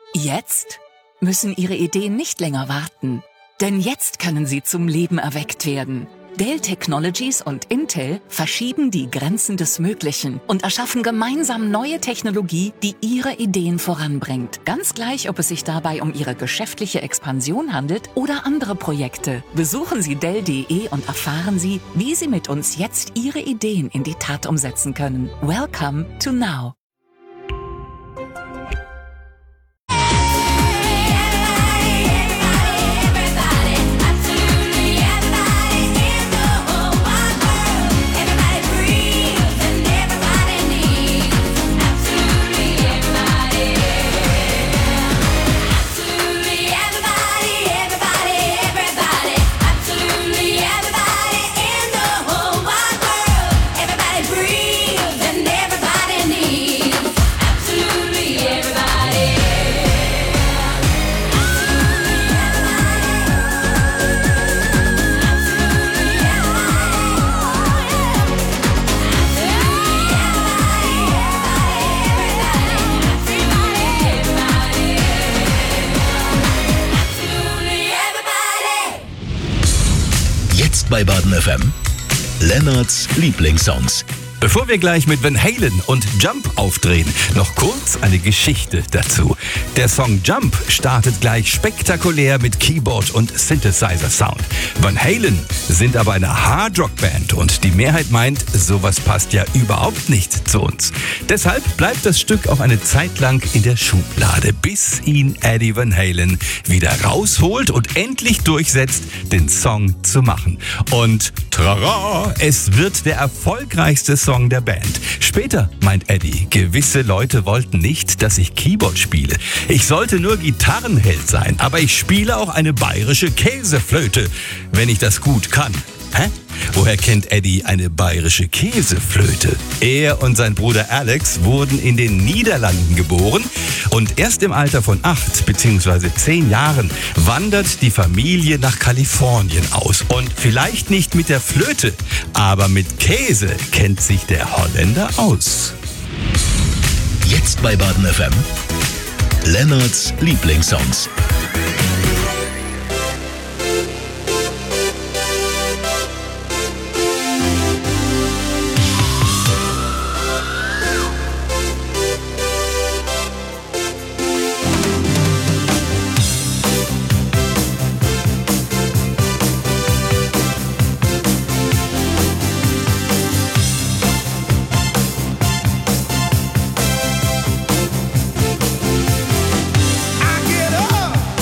Jetzt müssen Ihre Ideen nicht länger warten, denn jetzt können sie zum Leben erweckt werden. Dell Technologies und Intel verschieben die Grenzen des Möglichen und erschaffen gemeinsam neue Technologie, die Ihre Ideen voranbringt. Ganz gleich, ob es sich dabei um Ihre geschäftliche Expansion handelt oder andere Projekte. Besuchen Sie Dell.de und erfahren Sie, wie Sie mit uns jetzt Ihre Ideen in die Tat umsetzen können. Welcome to Now. Bei Baden FM. Lennarts Lieblingssongs. Bevor wir gleich mit Van Halen und Jump aufdrehen, noch kurz eine Geschichte dazu. Der Song Jump startet gleich spektakulär mit Keyboard und Synthesizer-Sound. Van Halen sind aber eine Hard-Rock-Band und die Mehrheit meint, sowas passt ja überhaupt nicht zu uns. Deshalb bleibt das Stück auch eine Zeit lang in der Schublade, bis ihn Eddie Van Halen wieder rausholt und endlich durchsetzt, den Song zu machen. Und trara, es wird der erfolgreichste Song der Band. Später meint Eddie, gewisse Leute wollten nicht, dass ich Keyboard spiele. Ich sollte nur Gitarrenheld sein, aber ich spiele auch eine bayerische Käseflöte, wenn ich das gut kann. Hä? Woher kennt Eddie eine bayerische Käseflöte? Er und sein Bruder Alex wurden in den Niederlanden geboren und erst im Alter von 8 bzw. 10 Jahren wandert die Familie nach Kalifornien aus. Und vielleicht nicht mit der Flöte, aber mit Käse kennt sich der Holländer aus. Jetzt bei Baden FM. Lennarts Lieblingssongs. I get up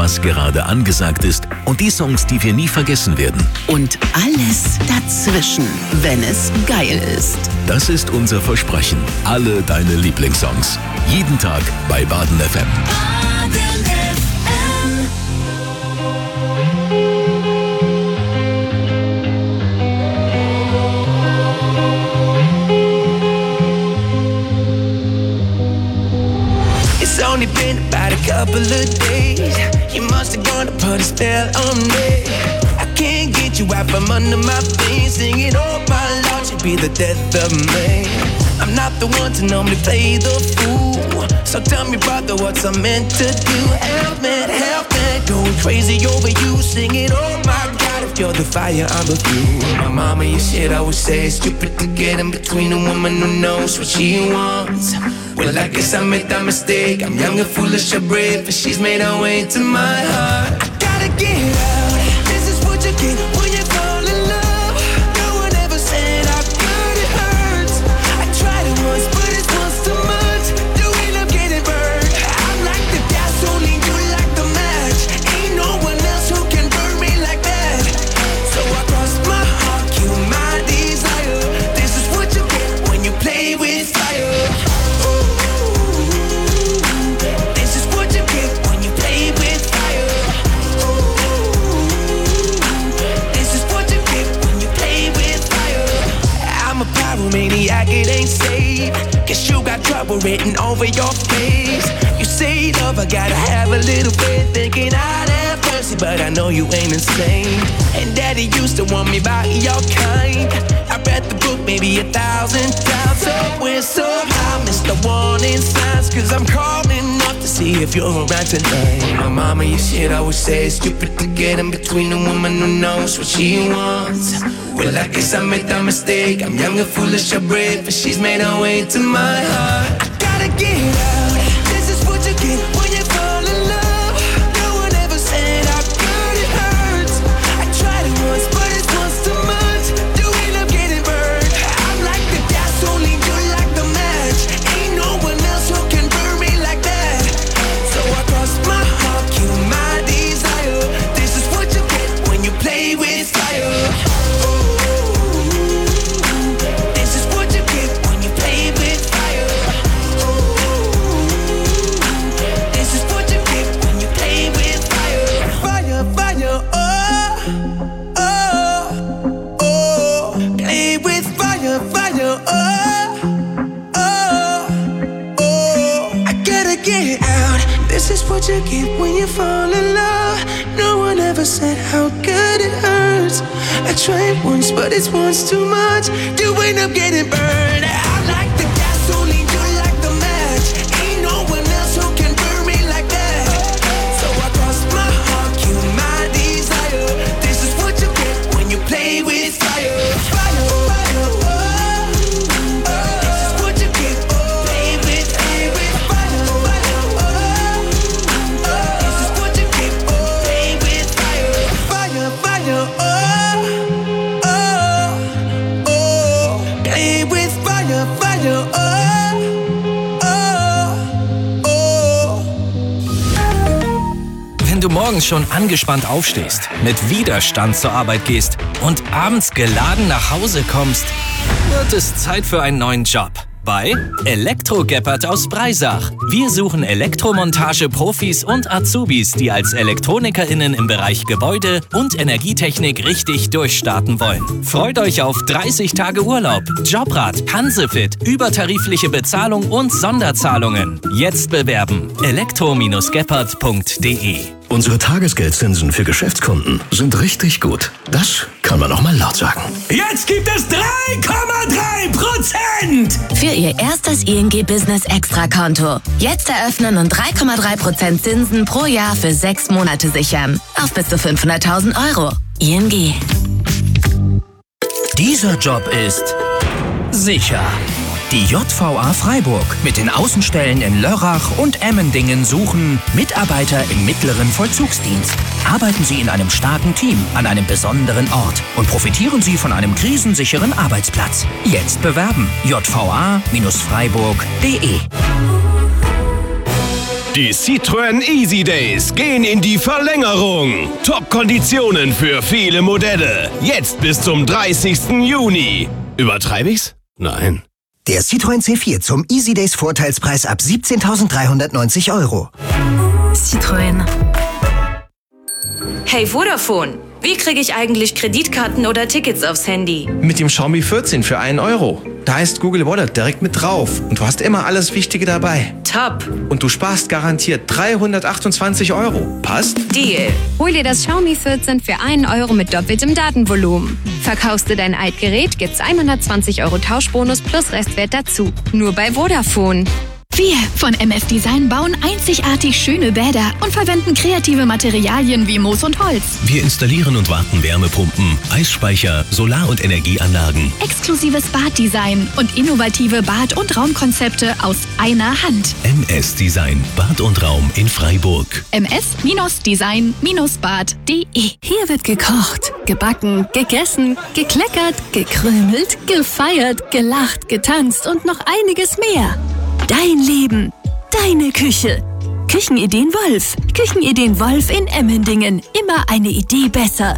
was gerade angesagt ist und die Songs, die wir nie vergessen werden. Und alles dazwischen, wenn es geil ist. Das ist unser Versprechen. Alle deine Lieblingssongs. Jeden Tag bei Baden FM. It's only been about a couple of days. You must have gone to put a spell on me. I can't get you out from under my feet. Singing, oh my Lord, you be the death of me. I'm not the one to normally play the fool. So tell me, brother, what's I meant to do? Help me, going crazy over you. Singing, oh my God, if you're the fire, I'm the fuel. My mama, you said I would say it's stupid to get in between a woman who knows what she wants. Well, I guess I made that mistake. I'm young and foolish, or brave, but she's made her way to my heart. I gotta get out. This is what you get when you fall in love. No one ever said how good it hurts. I tried it once, but it's once too much. You end up getting burned. I'm like the gasoline, you like the match. Ain't no one else who can burn me like that. So I cross my heart, kill my desire. This is what you get when you play with fire. Maniac, it ain't safe. Guess you got trouble written over your face. You say love, I gotta have a little faith. Thinking I'd have mercy, but I know you ain't insane. And daddy used to want me by your kind. I read the book maybe 1,000 times. So we're so high, missed the warning signs. Cause I'm calling up to see if you're around tonight. My mama, you said I would say it's stupid to get in between a woman who knows what she wants. Well, I guess I made that mistake. I'm young and foolish, or brave, but she's made her way to my heart. I gotta get out. This is what you get when you fall in love. No one ever said how good it hurts. I tried it once, but it's once too much. You end up getting burned. I'm like the gasoline, you like the match. Ain't no one else who can burn me like that. So I cross my heart, kill my desire. This is what you get when you play with fire. This is what you get when you fall in love. No one ever said how good it hurts. I tried once, but it's once too much. You end up getting burned. I like the gasoline, you like the match. Ain't no one else who can burn me like that. So I cross my heart, kill my desire. This is what you get when you play with fire. Fire, fire, oh. This is what you get, play with fire. Fire, fire, oh. This is what you get, play with fire. Fire, fire, oh. Play with fire, fire, oh. Wenn du morgens schon angespannt aufstehst, mit Widerstand zur Arbeit gehst und abends geladen nach Hause kommst, wird es Zeit für einen neuen Job. Bei Elektro Geppert aus Breisach. Wir suchen Elektromontage-Profis und Azubis, die als ElektronikerInnen im Bereich Gebäude und Energietechnik richtig durchstarten wollen. Freut euch auf 30 Tage Urlaub, Jobrat, Hansefit, übertarifliche Bezahlung und Sonderzahlungen. Jetzt bewerben. elektro-geppert.de. Unsere Tagesgeldzinsen für Geschäftskunden sind richtig gut. Das kann man auch mal laut sagen. Jetzt gibt es 3,3%! Für Ihr erstes ING Business Extra-Konto. Jetzt eröffnen und 3,3% Zinsen pro Jahr für 6 Monate sichern. Auf bis zu 500.000 Euro. ING. Dieser Job ist sicher. Die JVA Freiburg mit den Außenstellen in Lörrach und Emmendingen suchen Mitarbeiter im mittleren Vollzugsdienst. Arbeiten Sie in einem starken Team an einem besonderen Ort und profitieren Sie von einem krisensicheren Arbeitsplatz. Jetzt bewerben. jva-freiburg.de. Die Citroën Easy Days gehen in die Verlängerung. Top-Konditionen für viele Modelle. Jetzt bis zum 30. Juni. Übertreibe ich's? Nein. Der Citroën C4 zum Easy Days Vorteilspreis ab 17.390 €. Citroën. Hey Vodafone, wie kriege ich eigentlich Kreditkarten oder Tickets aufs Handy? Mit dem Xiaomi 14 für 1 €. Da ist Google Wallet direkt mit drauf und du hast immer alles Wichtige dabei. Top. Und du sparst garantiert 328 €. Passt? Deal. Hol dir das Xiaomi 14 für 1 € mit doppeltem Datenvolumen. Verkaufst du dein Altgerät, gibt's 120 € Tauschbonus plus Restwert dazu. Nur bei Vodafone. Wir von MF Design bauen einzigartig schöne Bäder und verwenden kreative Materialien wie Moos und Holz. Wir installieren und warten Wärmepumpen, Eisspeicher, Solar- und Energieanlagen. Exklusives Baddesign und innovative Bad- und Raumkonzepte aus einer Hand. MS Design, Bad und Raum in Freiburg. ms-design-bad.de. Hier wird gekocht, gebacken, gegessen, gekleckert, gekrümelt, gefeiert, gelacht, getanzt und noch einiges mehr. Dein Leben, deine Küche. Küchenideen Wolf. Küchenideen Wolf in Emmendingen. Immer eine Idee besser.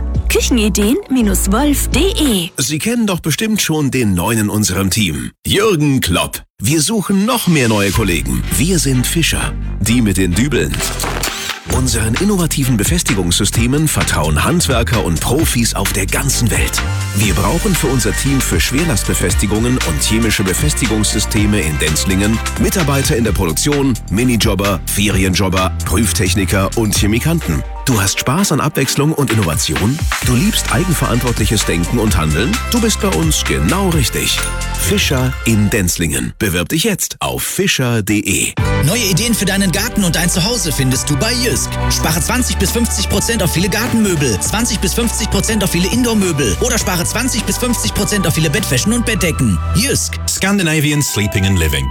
Küchenideen-wolf.de. Sie kennen doch bestimmt schon den Neuen in unserem Team. Jürgen Klopp. Wir suchen noch mehr neue Kollegen. Wir sind Fischer. Die mit den Dübeln. Unseren innovativen Befestigungssystemen vertrauen Handwerker und Profis auf der ganzen Welt. Wir brauchen für unser Team für Schwerlastbefestigungen und chemische Befestigungssysteme in Denzlingen Mitarbeiter in der Produktion, Minijobber, Ferienjobber, Prüftechniker und Chemikanten. Du hast Spaß an Abwechslung und Innovation? Du liebst eigenverantwortliches Denken und Handeln? Du bist bei uns genau richtig. Fischer in Denzlingen. Bewirb dich jetzt auf fischer.de. Neue Ideen für deinen Garten und dein Zuhause findest du bei Jysk. Spare 20-50% auf viele Gartenmöbel, 20-50% auf viele Indoor-Möbel oder spare 20-50% auf viele Bettwäschen und Bettdecken. Jysk. Scandinavian Sleeping and Living.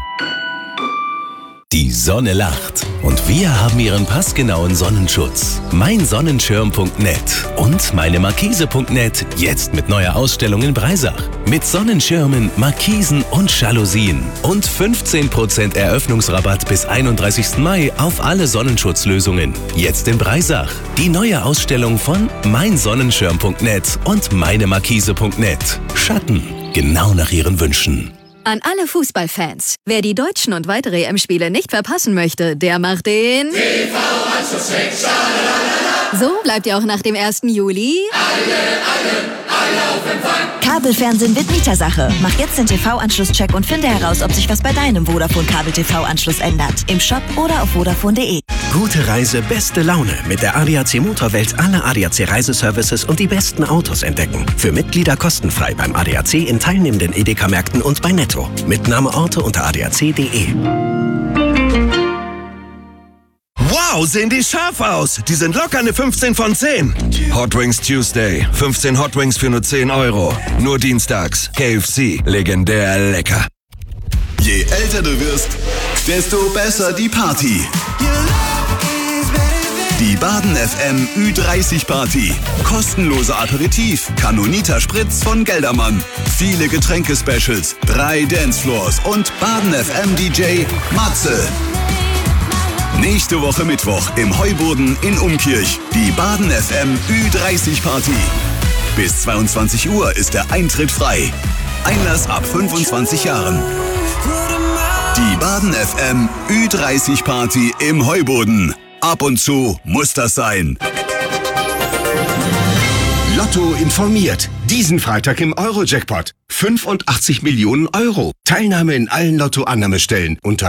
Die Sonne lacht und wir haben ihren passgenauen Sonnenschutz. Meinsonnenschirm.net und meinemarkise.net jetzt mit neuer Ausstellung in Breisach. Mit Sonnenschirmen, Markisen und Jalousien. Und 15% Eröffnungsrabatt bis 31. Mai auf alle Sonnenschutzlösungen. Jetzt in Breisach. Die neue Ausstellung von meinsonnenschirm.net und meinemarkise.net. Schatten, genau nach ihren Wünschen. An alle Fußballfans. Wer die deutschen und weitere EM-Spiele nicht verpassen möchte, der macht den TV-Anschluss-Check. So bleibt ihr auch nach dem 1. Juli Alle auf Empfang. Kabelfernsehen wird Mietersache. Mach jetzt den TV-Anschluss-Check und finde heraus, ob sich was bei deinem Vodafone-Kabel-TV-Anschluss ändert. Im Shop oder auf Vodafone.de. Gute Reise, beste Laune. Mit der ADAC Motorwelt alle ADAC Reiseservices und die besten Autos entdecken. Für Mitglieder kostenfrei beim ADAC in teilnehmenden Edeka-Märkten und bei Netto. Mitnahmeorte unter adac.de. Wow, sehen die scharf aus. Die sind locker eine 15 von 10. Hot Wings Tuesday. 15 Hot Wings für nur 10 €. Nur dienstags. KFC. Legendär lecker. Je älter du wirst, desto besser die Party. Die Baden FM Ü30 Party. Kostenloser Aperitif, Canonita Spritz von Geldermann. Viele Getränke-Specials, 3 Dancefloors und Baden FM DJ Matze. Nächste Woche Mittwoch im Heuboden in Umkirch. Die Baden FM Ü30 Party. Bis 22 Uhr ist der Eintritt frei. Einlass ab 25 Jahren. Die Baden FM Ü30 Party im Heuboden. Ab und zu muss das sein. Lotto informiert. Diesen Freitag im Euro-Jackpot. 85 Millionen €. Teilnahme in allen Lotto-Annahmestellen unter